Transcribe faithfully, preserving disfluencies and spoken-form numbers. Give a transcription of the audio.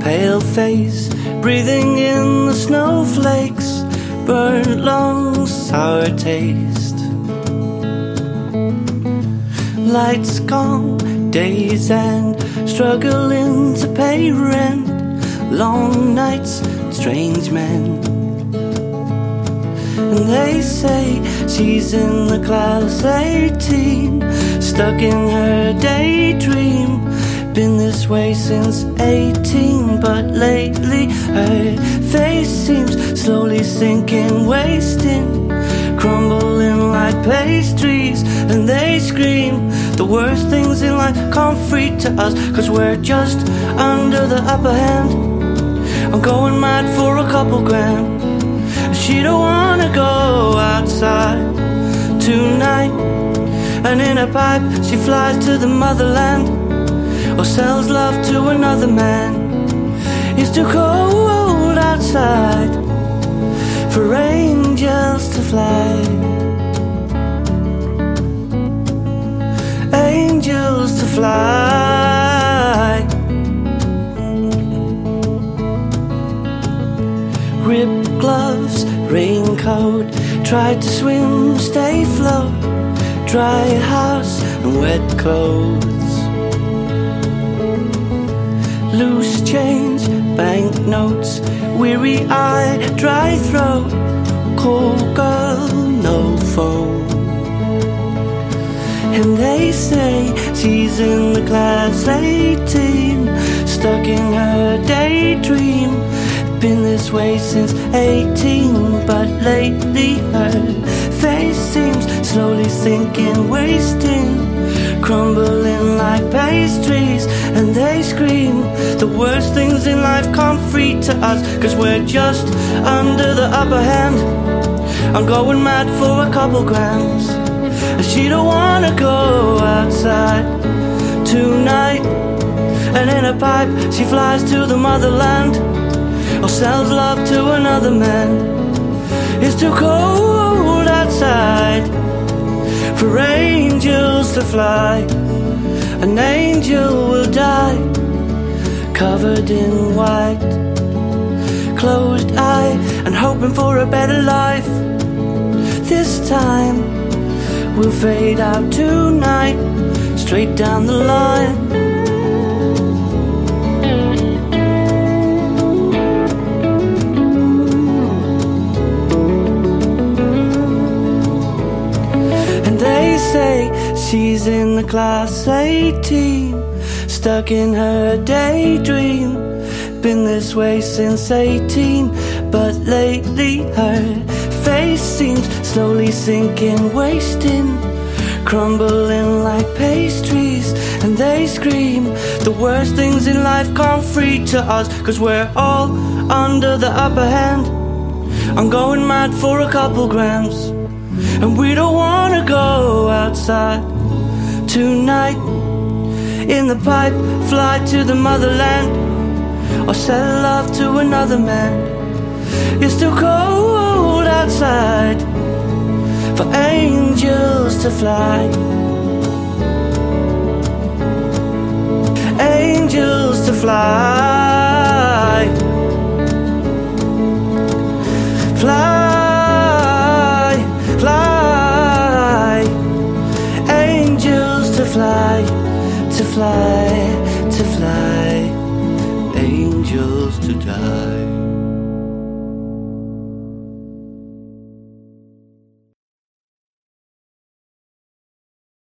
pale face, breathing in the snowflakes, burnt lungs, sour taste. Lights gone, days end, struggling to pay rent, long nights, strange men. And they say she's in the class eighteen, stuck in her daydream. Been this way since eighteen, but lately her face seems slowly sinking, wasting, crumbling like pastries. And they scream the worst things in life come free to us, 'cause we're just under the upper hand. I'm going mad for a couple grand. She don't wanna go outside tonight, and in a pipe she flies to the motherland, or sells love to another man. It's too cold outside for angels to fly. Angels to fly. Ripped gloves, raincoat, tried to swim, stay afloat, dry house and wet clothes. Loose change, banknotes, weary eye, dry throat, cold girl, no phone. And they say she's in the class eighteen, stuck in her daydream. Been this way since eighteen, but lately her face seems slowly sinking, wasting, crumbling like pastries. And they scream the worst things in life come free to us, 'cause we're just under the upper hand. I'm going mad for a couple grams. She don't wanna go outside tonight, and in a pipe she flies to the motherland, or sells love to another man. It's too cold outside for angels to fly. An angel will die, covered in white, closed eye and hoping for a better life. This time we'll fade out tonight, straight down the line. And they say she's in the class eighteen, stuck in her daydream. Been this way since eighteen, but lately her face seems slowly sinking, wasting, crumbling like pastries. And they scream the worst things in life come free to us, 'cause we're all under the upper hand. I'm going mad for a couple grams, and we don't wanna go outside tonight. In the pipe, fly to the motherland, or sell love to another man. It's too cold outside for angels to fly. Angels to fly. Fly, fly. Angels to fly, to fly, to fly. Angels to die.